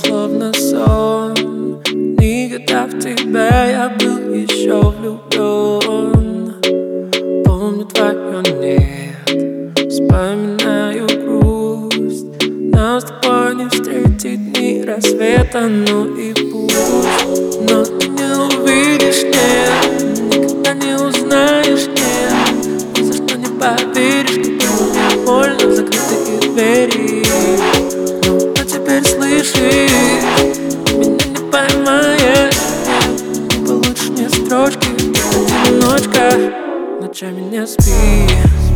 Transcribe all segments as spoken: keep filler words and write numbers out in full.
словно сон. Никогда в тебя я был еще влюблен. Помню твое нет, вспоминаю грусть. Нам с тобой не встретить ни рассвета, ну и пусть. Но ты не увидишь, нет, никогда не узнаешь, нет. Ни за что не поверишь, как было больно в закрытые двери. Но теперь слышишь, меня не поймаешь, не получишь мне строчки. Одиночка, ночами не спи,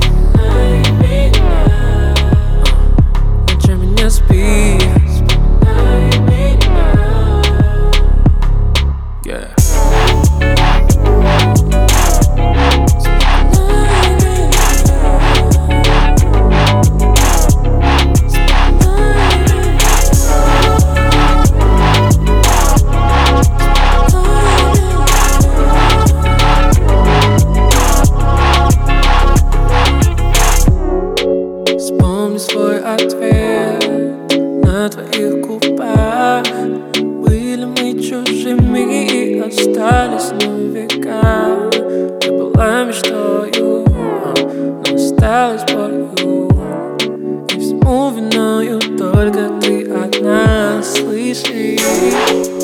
ночами не спи. Yeah. Вспомни свой ответ на твоих губах. Были мы чужими и остались на века. Ты была мечтою, но осталась болью. И всему виною только ты одна, слышишь?